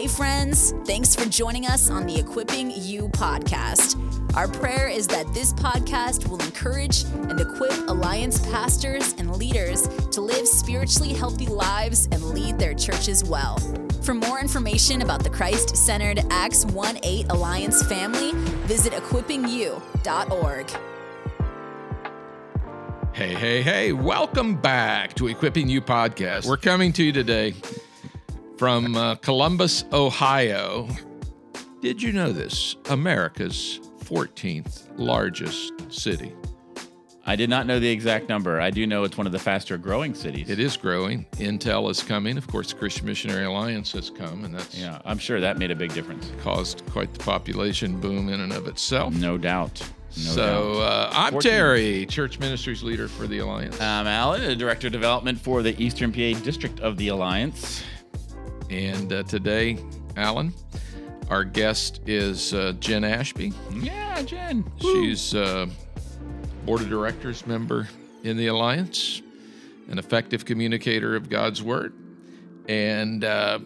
Hey friends, thanks for joining us on the Equipping You podcast. Our prayer is that this podcast will encourage and equip Alliance pastors and leaders to live spiritually healthy lives and lead their churches well. For more information about the Christ-centered Acts 1-8 Alliance family, visit equippingyou.org. Hey, welcome back to Equipping You podcast. We're coming to you today from Columbus, Ohio. Did you know this? America's 14th largest city. I did not know the exact number. I do know it's one of the faster growing cities. It is growing. Intel is coming. Of course, the Christian Missionary Alliance has come, and that's I'm sure that made a big difference. Caused quite the population boom in and of itself. No doubt. I'm 14. Terry, Church Ministries Leader for the Alliance. I'm Alan, Director of Development for the Eastern PA District of the Alliance. And today, Alan, our guest is Jen Ashby. Yeah, Jen. She's Board of Directors member in the Alliance, an effective communicator of God's Word, and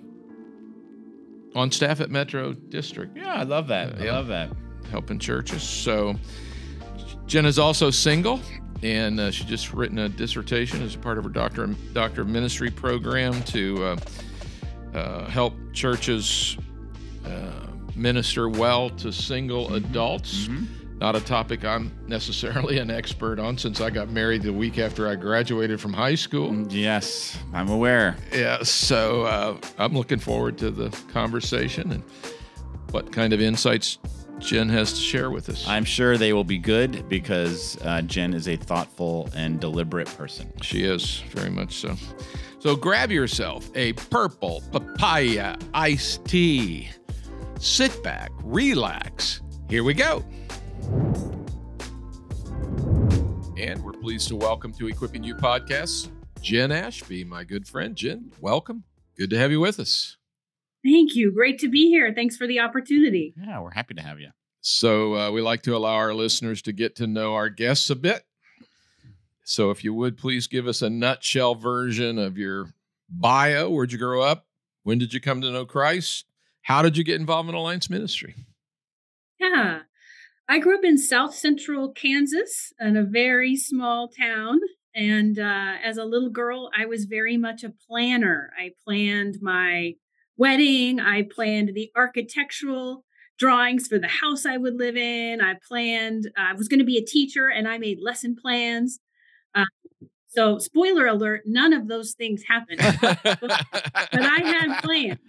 on staff at Metro District. Yeah, I love that. I love that. Helping churches. So Jen is also single, and she just written a dissertation as a part of her Doctor of Ministry program to help churches minister well to single adults. Mm-hmm. Not a topic I'm necessarily an expert on, since I got married the week after I graduated from high school. Yes, I'm aware. Yeah, so I'm looking forward to the conversation and what kind of insights Jen has to share with us. I'm sure they will be good because Jen is a thoughtful and deliberate person. She is, very much so. So grab yourself a purple papaya iced tea. Sit back, relax. Here we go. And we're pleased to welcome to Equipping You podcast, Jen Ashby, my good friend. Jen, welcome. Good to have you with us. Thank you. Great to be here. Thanks for the opportunity. Yeah, we're happy to have you. So we like to allow our listeners to get to know our guests a bit. So if you would, please give us a nutshell version of your bio. Where'd you grow up? When did you come to know Christ? How did you get involved in Alliance ministry? Yeah, I grew up in South Central Kansas in a very small town. And as a little girl, I was very much a planner. I planned my wedding. I planned the architectural drawings for the house I would live in. I was going to be a teacher, and I made lesson plans. So spoiler alert, none of those things happened, but I had plans.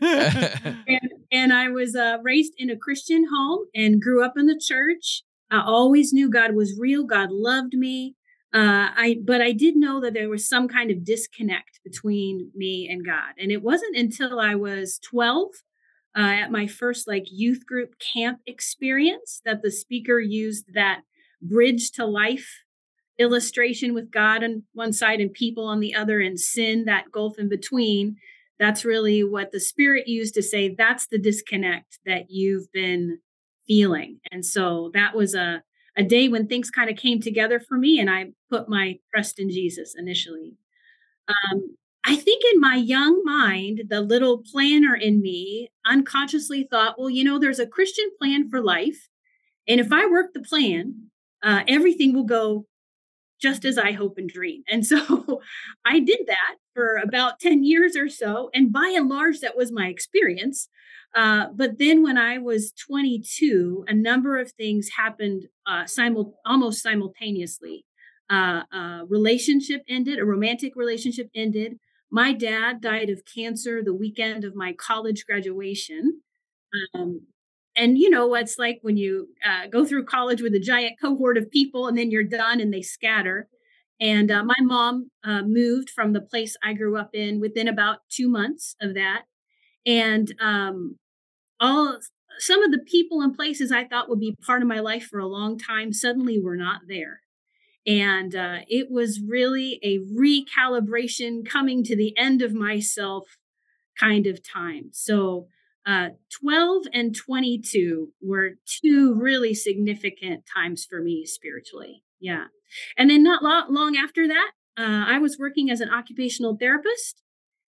and I was raised in a Christian home and grew up in the church. I always knew God was real. God loved me. But I did know that there was some kind of disconnect between me and God. And it wasn't until I was 12 at my first youth group camp experience that the speaker used that bridge to life illustration with God on one side and people on the other and sin, that gulf in between. That's really what the Spirit used to say, that's the disconnect that you've been feeling. And so that was a day when things kind of came together for me, and I put my trust in Jesus initially. I think in my young mind, the little planner in me unconsciously thought, well, there's a Christian plan for life. And if I work the plan, everything will go just as I hope and dream. And so I did that for about 10 years or so. And by and large, that was my experience. But then when I was 22, a number of things happened almost simultaneously. A relationship ended, a romantic relationship ended. My dad died of cancer the weekend of my college graduation. And you know what it's like when you go through college with a giant cohort of people and then you're done and they scatter. And my mom moved from the place I grew up in within about 2 months of that. And some of the people and places I thought would be part of my life for a long time suddenly were not there. And it was really a recalibration, coming to the end of myself kind of time. So 12 and 22 were two really significant times for me spiritually. Yeah. And then not long after that, I was working as an occupational therapist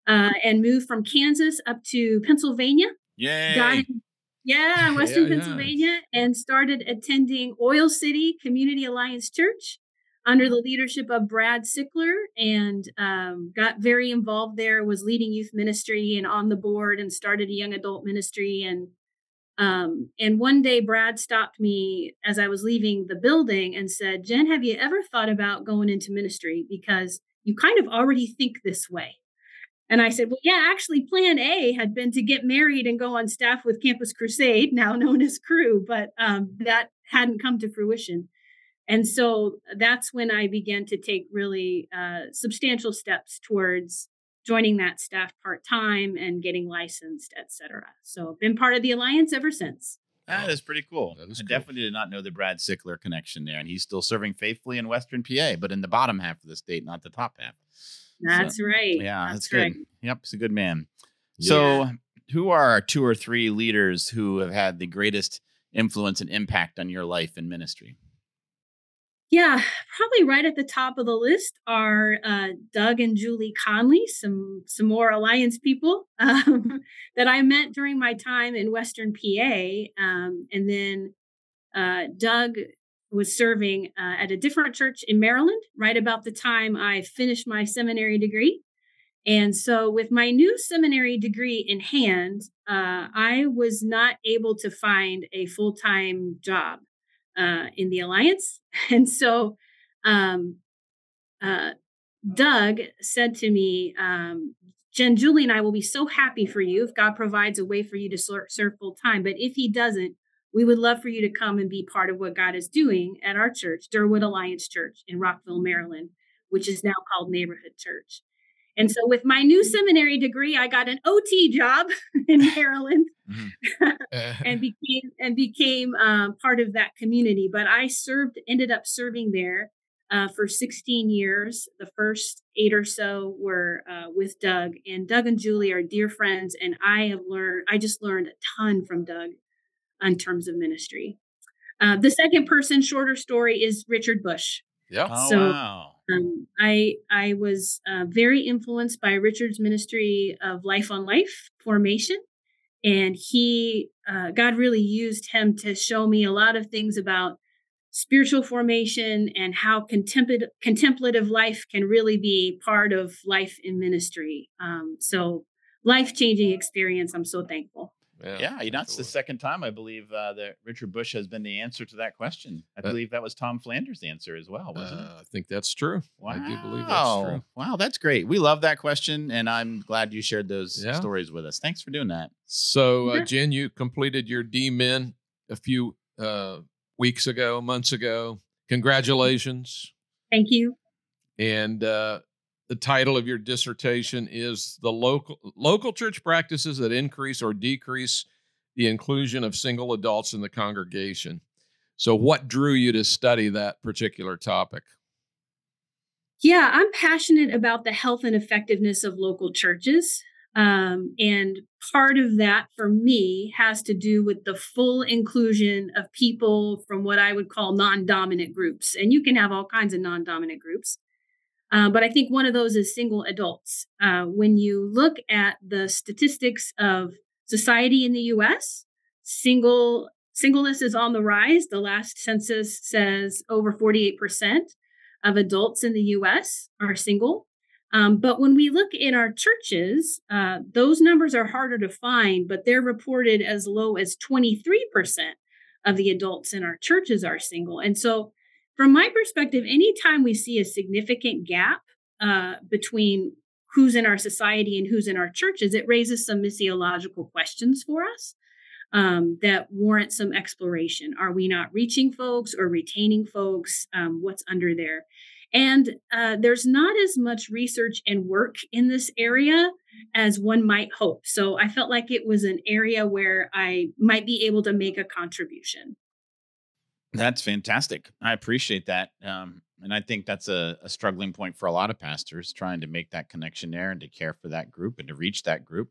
and moved from Kansas up to Pennsylvania. Yay! Western Pennsylvania, and started attending Oil City Community Alliance Church under the leadership of Brad Sickler, and got very involved there, was leading youth ministry and on the board, and started a young adult ministry. And one day Brad stopped me as I was leaving the building and said, "Jen, have you ever thought about going into ministry? Because you kind of already think this way." And I said, "Well, yeah, actually plan A had been to get married and go on staff with Campus Crusade, now known as Cru, but that hadn't come to fruition." And so that's when I began to take really substantial steps towards joining that staff part-time and getting licensed, et cetera. So I've been part of the Alliance ever since. That is pretty cool. I definitely did not know the Brad Sickler connection there. And he's still serving faithfully in Western PA, but in the bottom half of the state, not the top half. That's right. Yeah, that's good. Right. Yep, he's a good man. Yeah. So who are 2 or 3 leaders who have had the greatest influence and impact on your life and ministry? Yeah, probably right at the top of the list are Doug and Julie Conley, some more Alliance people that I met during my time in Western PA. And then Doug was serving at a different church in Maryland right about the time I finished my seminary degree. And so with my new seminary degree in hand, I was not able to find a full-time job in the Alliance. And so Doug said to me, "Jen, Julie and I will be so happy for you if God provides a way for you to serve full time. But if he doesn't, we would love for you to come and be part of what God is doing at our church, Durwood Alliance Church in Rockville, Maryland, which is now called Neighborhood Church." And so with my new seminary degree, I got an OT job in Maryland and became part of that community. But I ended up serving there for 16 years. The first 8 or so were with Doug, and Doug and Julie are dear friends. And I just learned a ton from Doug in terms of ministry. The second person, shorter story, is Richard Bush. Yeah. Oh, So, wow. I was very influenced by Richard's ministry of Life on Life formation. And God really used him to show me a lot of things about spiritual formation and how contemplative life can really be part of life in ministry. So life-changing experience. I'm so thankful. Yeah, that's the second time I believe that Richard Bush has been the answer to that question. I believe that was Tom Flanders' answer as well, wasn't it? I think that's true. Wow. I do believe that's true. Wow, that's great. We love that question, and I'm glad you shared those Yeah. stories with us. Thanks for doing that. So, Jen, you completed your DMin a few months ago. Congratulations. Thank you. And the title of your dissertation is the local church practices that increase or decrease the inclusion of single adults in the congregation. So what drew you to study that particular topic? Yeah, I'm passionate about the health and effectiveness of local churches. And part of that for me has to do with the full inclusion of people from what I would call non-dominant groups. And you can have all kinds of non-dominant groups. But I think one of those is single adults. When you look at the statistics of society in the U.S., singleness is on the rise. The last census says over 48% of adults in the U.S. are single. But when we look in our churches, those numbers are harder to find, but they're reported as low as 23% of the adults in our churches are single. And so from my perspective, anytime we see a significant gap between who's in our society and who's in our churches, it raises some missiological questions for us that warrant some exploration. Are we not reaching folks or retaining folks? What's under there? And there's not as much research and work in this area as one might hope. So I felt like it was an area where I might be able to make a contribution. That's fantastic. I appreciate that. And I think that's a struggling point for a lot of pastors, trying to make that connection there and to care for that group and to reach that group.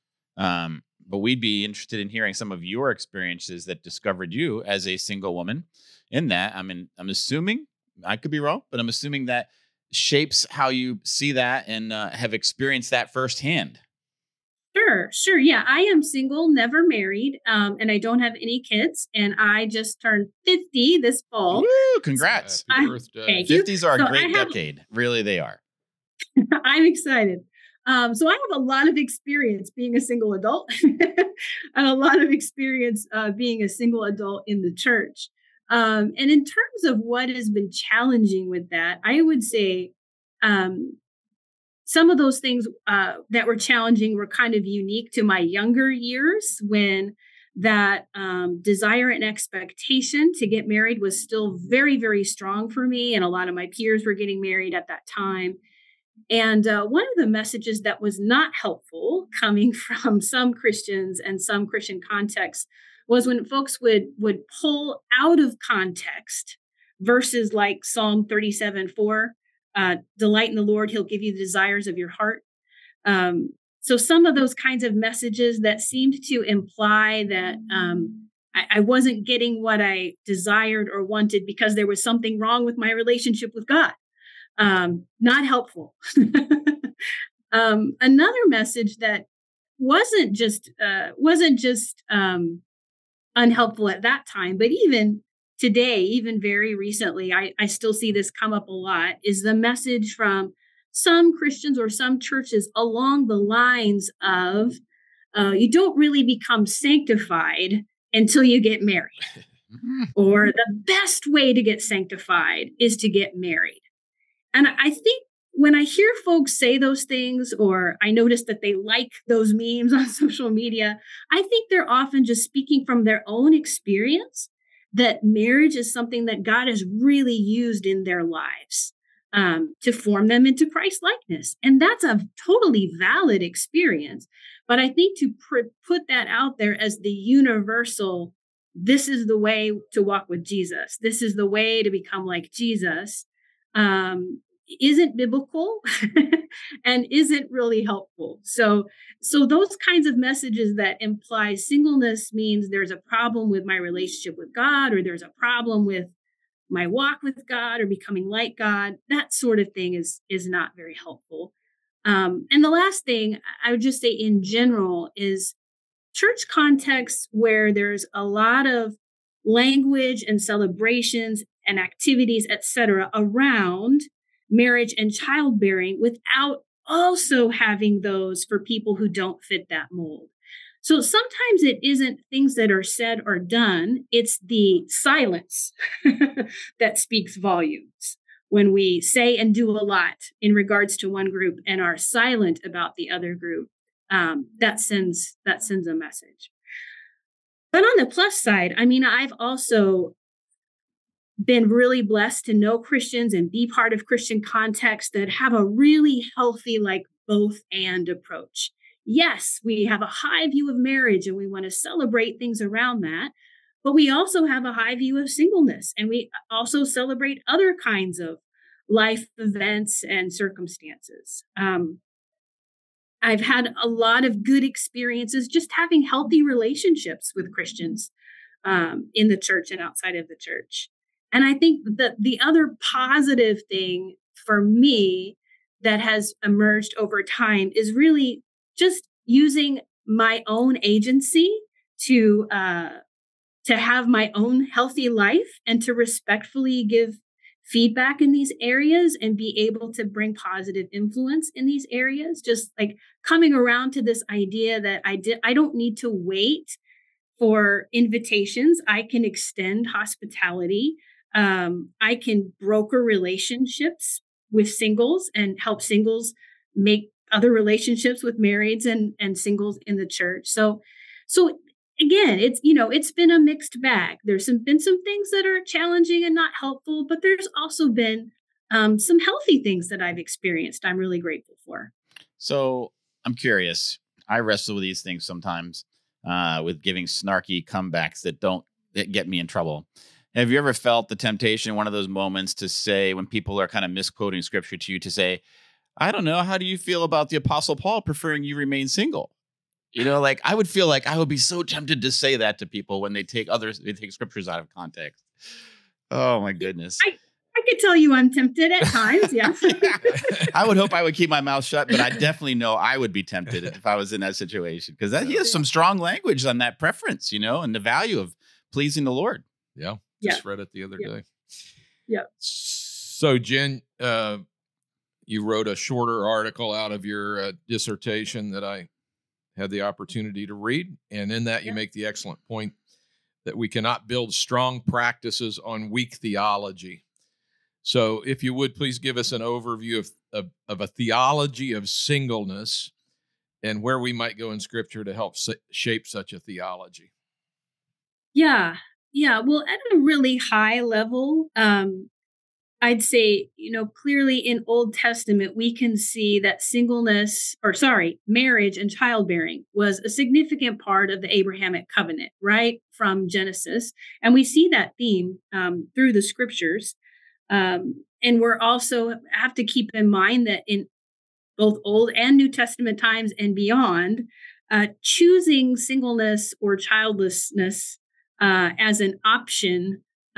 But we'd be interested in hearing some of your experiences that discovered you as a single woman in that. I mean, I'm assuming, I could be wrong, but I'm assuming that shapes how you see that and have experienced that firsthand. Sure. Yeah, I am single, never married, and I don't have any kids. And I just turned 50 this fall. Woo! Congrats! Happy birthday. 50s are a great decade. Really, they are. I'm excited. So I have a lot of experience being a single adult, and a lot of experience being a single adult in the church. And in terms of what has been challenging with that, I would say some of those things that were challenging were kind of unique to my younger years, when that desire and expectation to get married was still very, very strong for me. And a lot of my peers were getting married at that time. And one of the messages that was not helpful coming from some Christians and some Christian contexts was when folks would pull out of context verses like Psalm 37:4, delight in the Lord, he'll give you the desires of your heart. So some of those kinds of messages that seemed to imply that I wasn't getting what I desired or wanted because there was something wrong with my relationship with God. Not helpful. Another message that wasn't just unhelpful at that time, but even today, even very recently, I still see this come up a lot, is the message from some Christians or some churches along the lines of you don't really become sanctified until you get married, or the best way to get sanctified is to get married. And I think when I hear folks say those things, or I notice that they like those memes on social media, I think they're often just speaking from their own experience that marriage is something that God has really used in their lives to form them into Christ-likeness. And that's a totally valid experience. But I think to put that out there as the universal, this is the way to walk with Jesus, this is the way to become like Jesus, isn't biblical and isn't really helpful. So those kinds of messages that imply singleness means there's a problem with my relationship with God, or there's a problem with my walk with God, or becoming like God, that sort of thing is not very helpful. And the last thing I would just say in general is church contexts where there's a lot of language and celebrations and activities, etc., around marriage and childbearing, without also having those for people who don't fit that mold. So sometimes it isn't things that are said or done, it's the silence that speaks volumes. When we say and do a lot in regards to one group and are silent about the other group, that sends a message. But on the plus side, I mean, I've also been really blessed to know Christians and be part of Christian contexts that have a really healthy, like, both and approach. Yes, we have a high view of marriage and we want to celebrate things around that, but we also have a high view of singleness, and we also celebrate other kinds of life events and circumstances. I've had a lot of good experiences just having healthy relationships with Christians in the church and outside of the church. And I think that the other positive thing for me that has emerged over time is really just using my own agency to have my own healthy life and to respectfully give feedback in these areas and be able to bring positive influence in these areas. Just like coming around to this idea that I don't need to wait for invitations. I can extend hospitality. I can broker relationships with singles and help singles make other relationships with marrieds and singles in the church. So again, it's been a mixed bag. There's been some things that are challenging and not helpful, but there's also been some healthy things that I've experienced I'm really grateful for. So I'm curious. I wrestle with these things sometimes with giving snarky comebacks that get me in trouble. Have you ever felt the temptation in one of those moments to say, when people are kind of misquoting scripture to you, to say, I don't know, how do you feel about the Apostle Paul preferring you remain single? Like I would feel like I would be so tempted to say that to people when they take scriptures out of context. Oh my goodness. I could tell you I'm tempted at times. Yes. I would hope I would keep my mouth shut, but I definitely know I would be tempted if I was in that situation, because he has some strong language on that preference, and the value of pleasing the Lord. Yeah. Just read it the other day. Yeah. So Jen, you wrote a shorter article out of your dissertation that I had the opportunity to read. And in that, you make the excellent point that we cannot build strong practices on weak theology. So if you would, please give us an overview of a theology of singleness and where we might go in Scripture to help shape such a theology. Yeah. Well, at a really high level, I'd say, clearly in Old Testament, we can see that marriage and childbearing was a significant part of the Abrahamic covenant, right? From Genesis. And we see that theme through the scriptures. And we're also have to keep in mind that in both Old and New Testament times and beyond, choosing singleness or childlessness as an option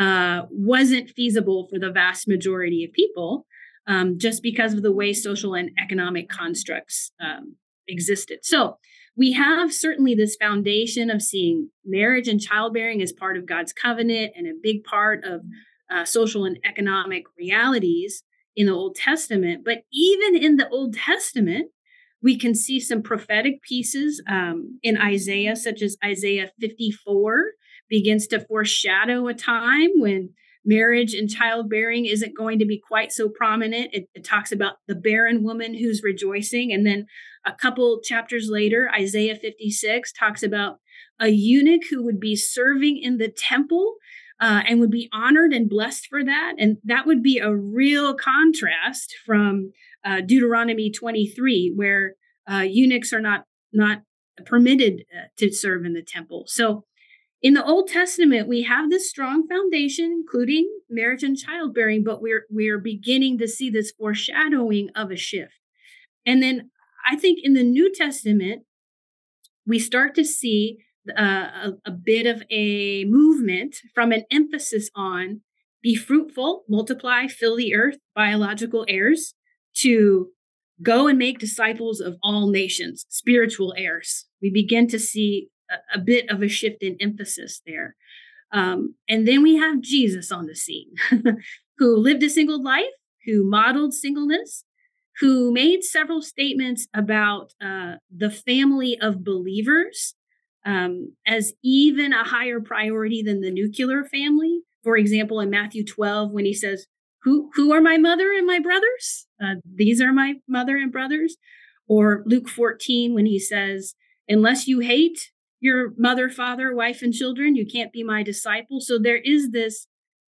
wasn't feasible for the vast majority of people, just because of the way social and economic constructs existed. So we have certainly this foundation of seeing marriage and childbearing as part of God's covenant and a big part of social and economic realities in the Old Testament. But even in the Old Testament, we can see some prophetic pieces in Isaiah, such as Isaiah 54, begins to foreshadow a time when marriage and childbearing isn't going to be quite so prominent. It talks about the barren woman who's rejoicing. And then a couple chapters later, Isaiah 56 talks about a eunuch who would be serving in the temple and would be honored and blessed for that. And that would be a real contrast from Deuteronomy 23, where eunuchs are not permitted to serve in the temple. So in the Old Testament, we have this strong foundation, including marriage and childbearing, but we're beginning to see this foreshadowing of a shift. And then I think in the New Testament, we start to see a bit of a movement from an emphasis on be fruitful, multiply, fill the earth, biological heirs, to go and make disciples of all nations, spiritual heirs. We begin to see a bit of a shift in emphasis there. And then we have Jesus on the scene, who lived a single life, who modeled singleness, who made several statements about the family of believers as even a higher priority than the nuclear family. For example, in Matthew 12, when he says, who are my mother and my brothers? These are my mother and brothers. Or Luke 14, when he says, unless you hate your mother, father, wife, and children, you can't be my disciple. So there is this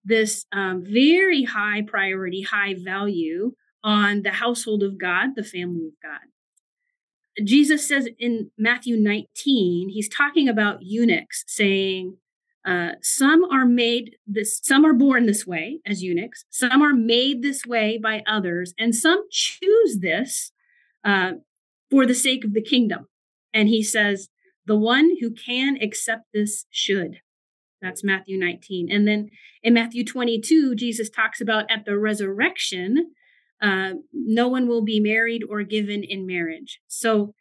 very high priority, high value on the household of God, the family of God. Jesus says in Matthew 19, he's talking about eunuchs, saying, some are born this way as eunuchs, some are made this way by others, and some choose this for the sake of the kingdom. And he says, the one who can accept this should. That's Matthew 19. And then in Matthew 22, Jesus talks about at the resurrection, no one will be married or given in marriage. So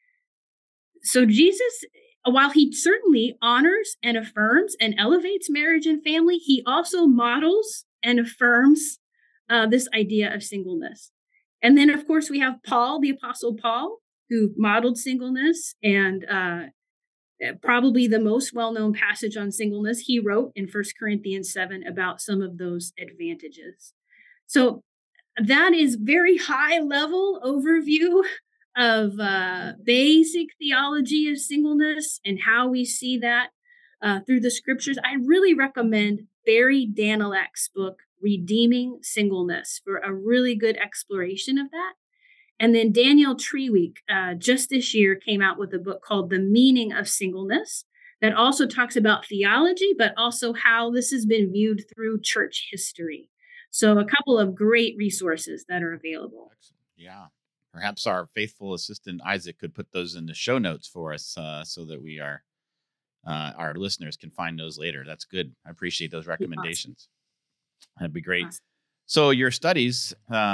Jesus, while he certainly honors and affirms and elevates marriage and family, he also models and affirms this idea of singleness. And then, of course, we have Paul, the Apostle Paul, who modeled singleness, and probably the most well-known passage on singleness he wrote in 1 Corinthians 7 about some of those advantages. So that is very high-level overview of basic theology of singleness and how we see that through the scriptures. I really recommend Barry Danilak's book, Redeeming Singleness, for a really good exploration of that. And then Daniel Treweek, just this year, came out with a book called The Meaning of Singleness that also talks about theology, but also how this has been viewed through church history. So a couple of great resources that are available. Excellent. Yeah. Perhaps our faithful assistant, Isaac, could put those in the show notes for us so that our listeners can find those later. That's good. I appreciate those recommendations. Awesome. That'd be great. Awesome. So your studies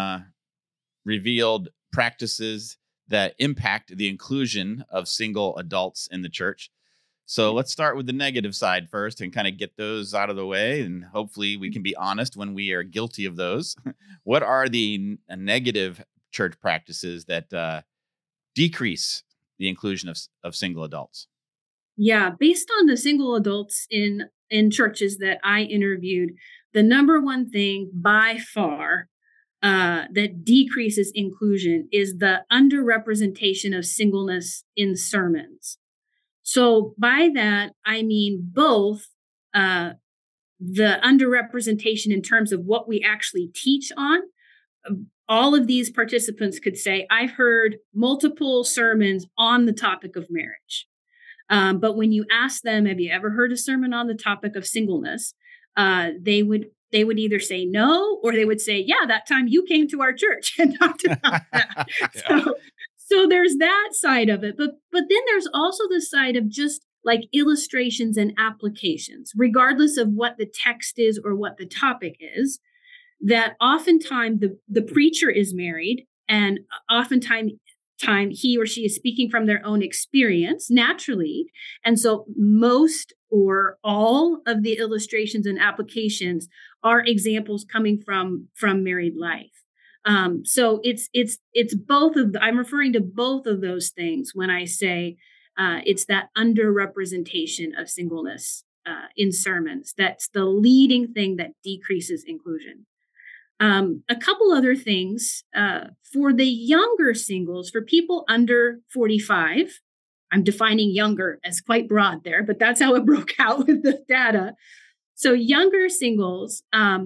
revealed practices that impact the inclusion of single adults in the church. So let's start with the negative side first and kind of get those out of the way. And hopefully we can be honest when we are guilty of those. What are the negative church practices that decrease the inclusion of single adults? Yeah, based on the single adults in churches that I interviewed, the number one thing by far that decreases inclusion is the underrepresentation of singleness in sermons. So by that, I mean both the underrepresentation in terms of what we actually teach on. All of these participants could say, I've heard multiple sermons on the topic of marriage. But when you ask them, have you ever heard a sermon on the topic of singleness? They would either say no, or they would say, yeah, that time you came to our church and talked about that. Yeah. So there's that side of it. But then there's also the side of just like illustrations and applications, regardless of what the text is or what the topic is, that oftentimes the preacher is married, and oftentimes he or she is speaking from their own experience naturally. And so most or all of the illustrations and applications are examples coming from married life. So it's both of I'm referring to both of those things when I say it's that underrepresentation of singleness in sermons. That's the leading thing that decreases inclusion. A couple other things for the younger singles, for people under 45, I'm defining younger as quite broad there, but that's how it broke out with the data. So younger singles,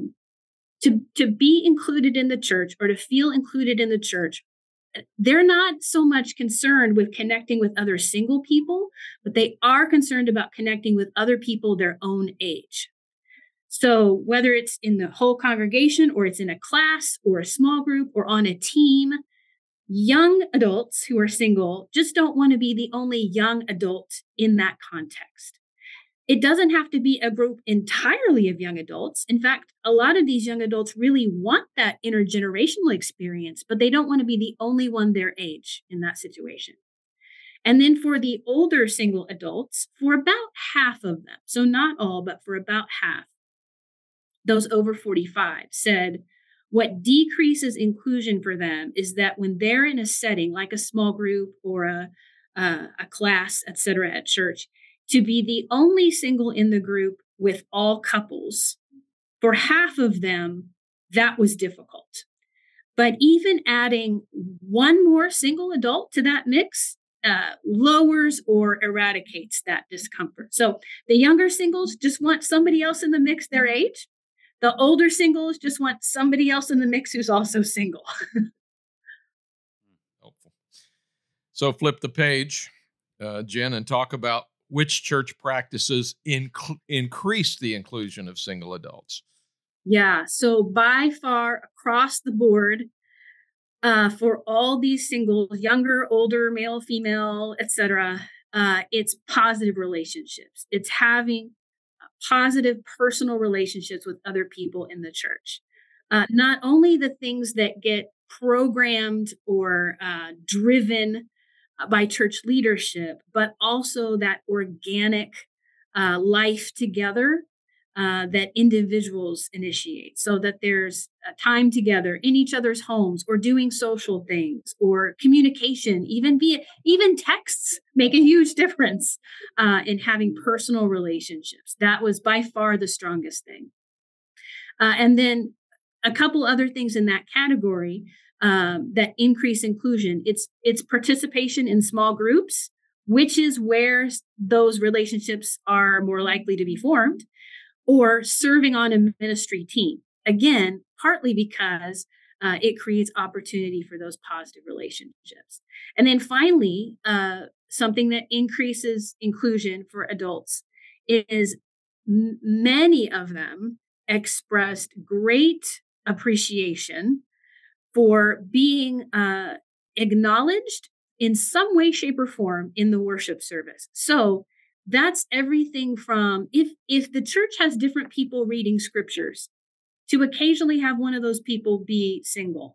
to be included in the church or to feel included in the church, they're not so much concerned with connecting with other single people, but they are concerned about connecting with other people their own age. So whether it's in the whole congregation or it's in a class or a small group or on a team, young adults who are single just don't want to be the only young adult in that context. It doesn't have to be a group entirely of young adults. In fact, a lot of these young adults really want that intergenerational experience, but they don't want to be the only one their age in that situation. And then for the older single adults, for about half of them, so not all, but for about half, those over 45 said what decreases inclusion for them is that when they're in a setting like a small group or a class, et cetera, at church, to be the only single in the group with all couples, for half of them, that was difficult. But even adding one more single adult to that mix lowers or eradicates that discomfort. So the younger singles just want somebody else in the mix their age. The older singles just want somebody else in the mix who's also single. Helpful. So flip the page, Jen, and talk about which church practices increase the inclusion of single adults. Yeah, so by far across the board, for all these singles, younger, older, male, female, etc., it's positive relationships. It's having positive personal relationships with other people in the church. Not only the things that get programmed or driven by church leadership, but also that organic life together that individuals initiate, so that there's time together in each other's homes or doing social things or communication, even texts make a huge difference in having personal relationships. That was by far the strongest thing. And then a couple other things in that category that increase inclusion. It's participation in small groups, which is where those relationships are more likely to be formed, or serving on a ministry team. Again, partly because it creates opportunity for those positive relationships. And then finally, something that increases inclusion for adults is many of them expressed great appreciation for being acknowledged in some way, shape, or form in the worship service. So that's everything from if the church has different people reading scriptures, to occasionally have one of those people be single.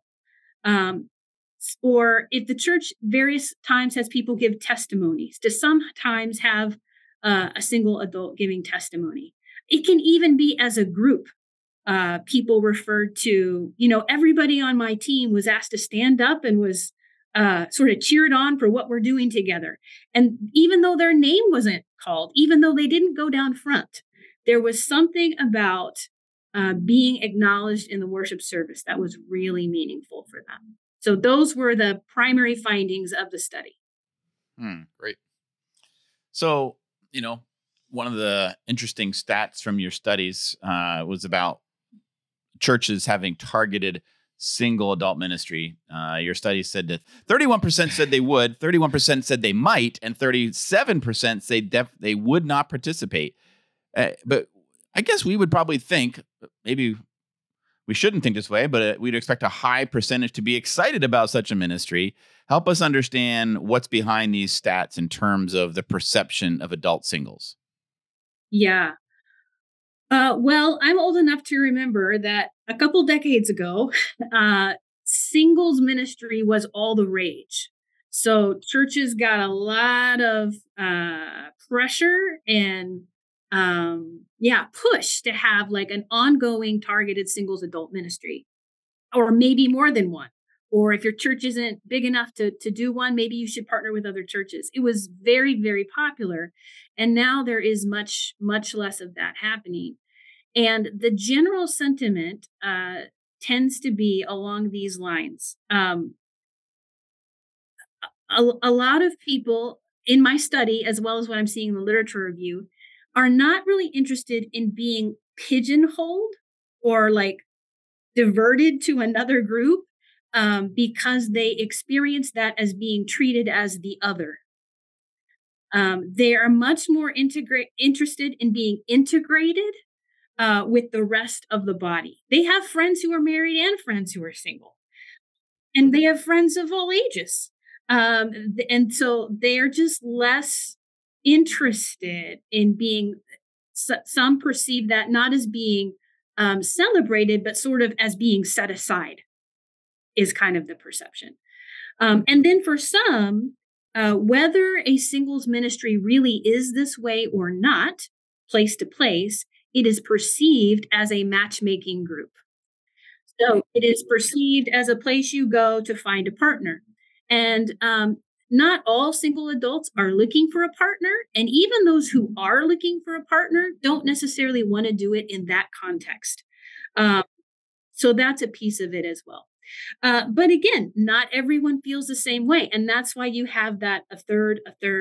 Or if the church various times has people give testimonies, to sometimes have a single adult giving testimony. It can even be as a group. People referred to, everybody on my team was asked to stand up and was sort of cheered on for what we're doing together. And even though their name wasn't called, even though they didn't go down front, there was something about being acknowledged in the worship service that was really meaningful for them. So those were the primary findings of the study. Great. So, one of the interesting stats from your studies was about churches having targeted single adult ministry. Your study said that 31% said they would, 31% said they might, and 37% say they would not participate. But I guess we would probably think, maybe we shouldn't think this way, but we'd expect a high percentage to be excited about such a ministry. Help us understand what's behind these stats in terms of the perception of adult singles. Yeah. Well, I'm old enough to remember that a couple decades ago, singles ministry was all the rage. So churches got a lot of pressure and push to have like an ongoing targeted singles adult ministry, or maybe more than one. Or if your church isn't big enough to do one, maybe you should partner with other churches. It was very, very popular. And now there is much, much less of that happening. And the general sentiment tends to be along these lines. A lot of people in my study, as well as what I'm seeing in the literature review, are not really interested in being pigeonholed or like diverted to another group because they experience that as being treated as the other. They are much more interested in being integrated with the rest of the body. They have friends who are married and friends who are single, and they have friends of all ages. And so they are just less interested in being, some perceive that not as being celebrated, but sort of as being set aside is kind of the perception. And then for some, whether a singles ministry really is this way or not, place to place, it is perceived as a matchmaking group. So it is perceived as a place you go to find a partner. And not all single adults are looking for a partner. And even those who are looking for a partner don't necessarily want to do it in that context. So that's a piece of it as well. But again, not everyone feels the same way. And that's why you have that a third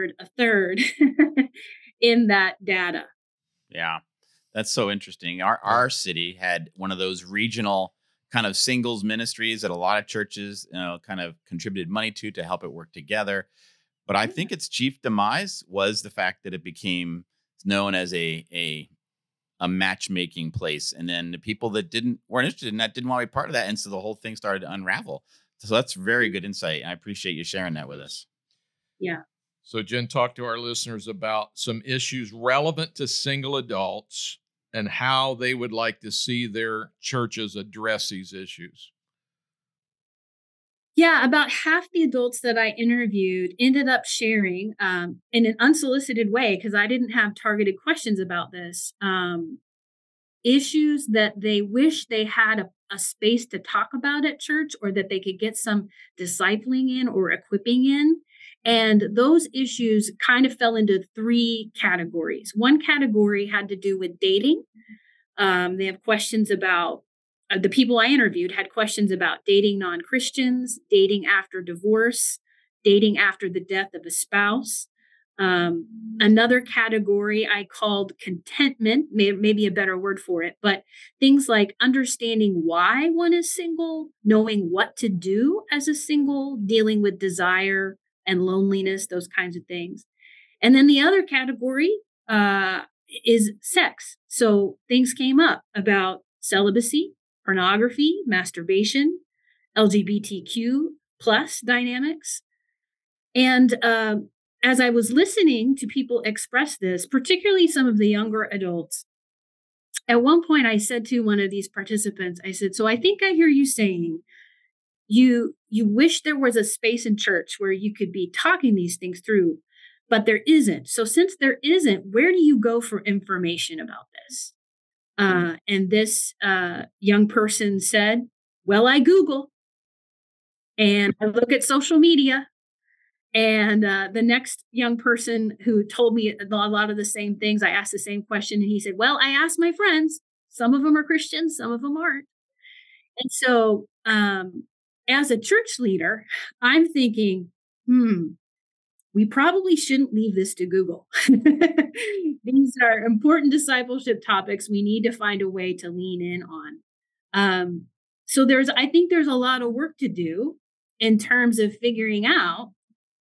in that data. Yeah, that's so interesting. Our city had one of those regional kind of singles ministries that a lot of churches, kind of contributed money to help it work together. But I think its chief demise was the fact that it became known as a matchmaking place. And then the people that weren't interested in that didn't want to be part of that. And so the whole thing started to unravel. So that's very good insight. I appreciate you sharing that with us. Yeah. So Jen, talk to our listeners about some issues relevant to single adults and how they would like to see their churches address these issues. Yeah, about half the adults that I interviewed ended up sharing in an unsolicited way, because I didn't have targeted questions about this, issues that they wish they had a space to talk about at church, or that they could get some discipling in or equipping in. And those issues kind of fell into three categories. One category had to do with dating. They have questions about, the people I interviewed had questions about dating non-Christians, dating after divorce, dating after the death of a spouse. Another category I called contentment, maybe a better word for it, but things like understanding why one is single, knowing what to do as a single, dealing with desire and loneliness, those kinds of things. And then the other category is sex. So things came up about celibacy, pornography, masturbation, LGBTQ plus dynamics. And as I was listening to people express this, particularly some of the younger adults, at one point I said to one of these participants, I said, so I think I hear you saying you wish there was a space in church where you could be talking these things through, but there isn't. So since there isn't, where do you go for information about this? And this young person said, well, I Google and I look at social media. And the next young person who told me a lot of the same things, I asked the same question, and he said, well, I asked my friends. Some of them are Christians, some of them aren't. And so as a church leader, I'm thinking, we probably shouldn't leave this to Google. These are important discipleship topics we need to find a way to lean in on. So I think there's a lot of work to do in terms of figuring out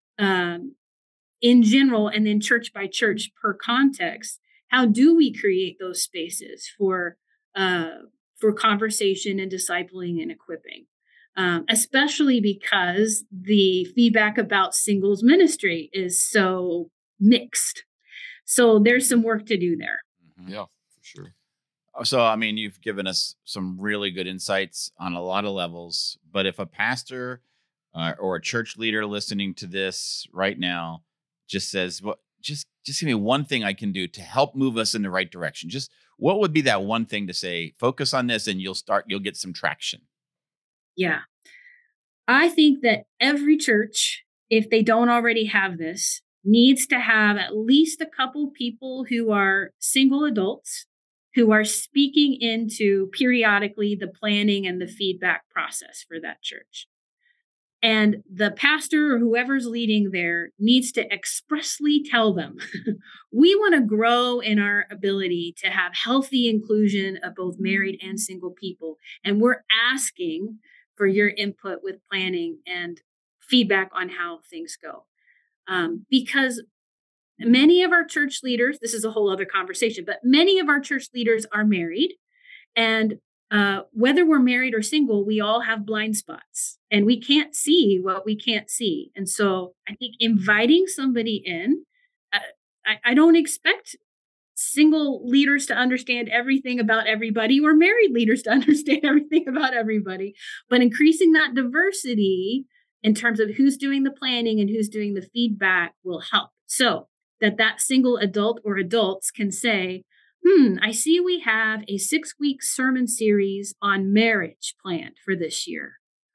in general, and then church by church per context, how do we create those spaces for conversation and discipling and equipping? Especially because the feedback about singles ministry is so mixed. So there's some work to do there. Yeah, for sure. So, I mean, you've given us some really good insights on a lot of levels, but if a pastor or a church leader listening to this right now just says, well, just give me one thing I can do to help move us in the right direction. Just what would be that one thing to say, focus on this and you'll get some traction? Yeah. I think that every church, if they don't already have this, needs to have at least a couple people who are single adults who are speaking into periodically the planning and the feedback process for that church. And the pastor or whoever's leading there needs to expressly tell them, we want to grow in our ability to have healthy inclusion of both married and single people. And we're asking for your input with planning and feedback on how things go. Because many of our church leaders, this is a whole other conversation, but many of our church leaders are married. And whether we're married or single, we all have blind spots and we can't see what we can't see. And so I think inviting somebody in, I don't expect single leaders to understand everything about everybody or married leaders to understand everything about everybody, but increasing that diversity in terms of who's doing the planning and who's doing the feedback will help. So that single adult or adults can say, I see we have a 6-week sermon series on marriage planned for this year.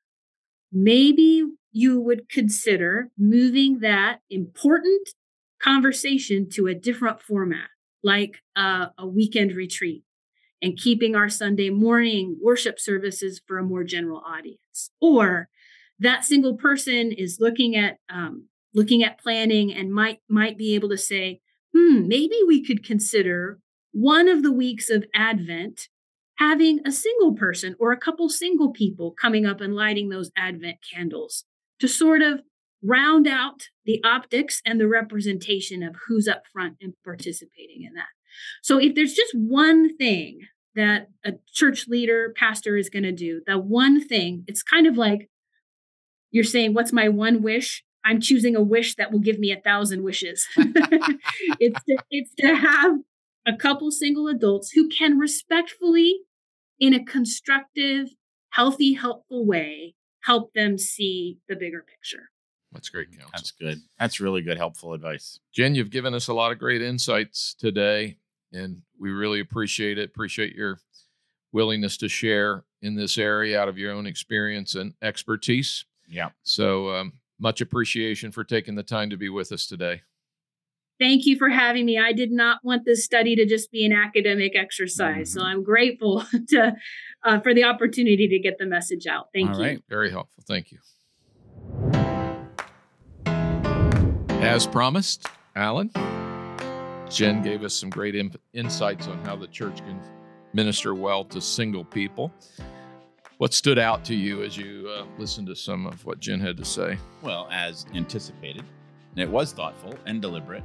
Maybe you would consider moving that important conversation to a different format, like a weekend retreat, and keeping our Sunday morning worship services for a more general audience. Or that single person is looking at planning and might be able to say, maybe we could consider one of the weeks of Advent having a single person or a couple single people coming up and lighting those Advent candles to sort of round out the optics and the representation of who's up front and participating in that. So if there's just one thing that a church leader, pastor is going to do, that one thing, it's kind of like you're saying, what's my one wish? I'm choosing a wish that will give me 1,000 wishes. It's to have a couple single adults who can respectfully, in a constructive, healthy, helpful way, help them see the bigger picture. That's great counsel. That's good. That's really good, helpful advice. Jen, you've given us a lot of great insights today, and we really appreciate it. Appreciate your willingness to share in this area out of your own experience and expertise. Yeah. So much appreciation for taking the time to be with us today. Thank you for having me. I did not want this study to just be an academic exercise. So I'm grateful for the opportunity to get the message out. Thank you. All right. Very helpful. Thank you. As promised, Alan, Jen gave us some great insights on how the church can minister well to single people. What stood out to you as you listened to some of what Jen had to say? Well, as anticipated, and it was thoughtful and deliberate.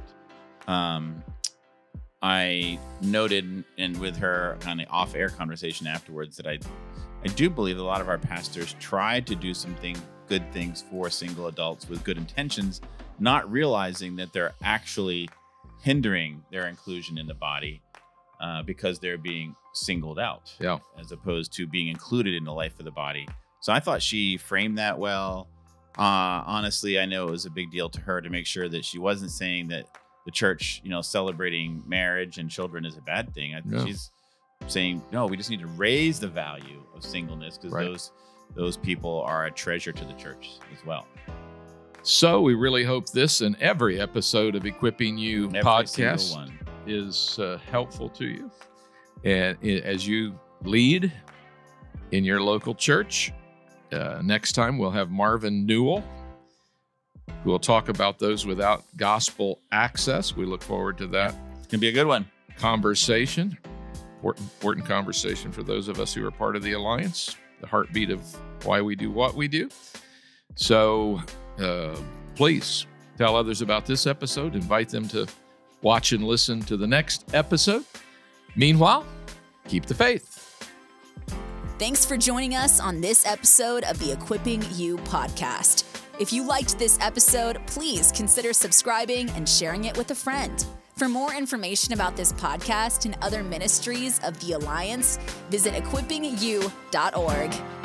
I noted, and with her kind of off-air conversation afterwards, that I do believe a lot of our pastors try to do good things for single adults with good intentions, not realizing that they're actually hindering their inclusion in the body. because they're being singled out, Yeah. as opposed to being included in the life of the body. So I thought she framed that well. Honestly, I know it was a big deal to her to make sure that she wasn't saying that the church, celebrating marriage and children is a bad thing. I think she's saying, no, we just need to raise the value of singleness, because those people are a treasure to the church as well. So we really hope this and every episode of Equipping You podcast is helpful to you. And as you lead in your local church, next time we'll have Marvin Newell, who will talk about those without gospel access. We look forward to that. It's going to be a good one. Conversation. Important conversation for those of us who are part of the Alliance, the heartbeat of why we do what we do. So please tell others about this episode. Invite them to watch and listen to the next episode. Meanwhile, keep the faith. Thanks for joining us on this episode of the Equipping You podcast. If you liked this episode, please consider subscribing and sharing it with a friend. For more information about this podcast and other ministries of the Alliance, visit equippingyou.org.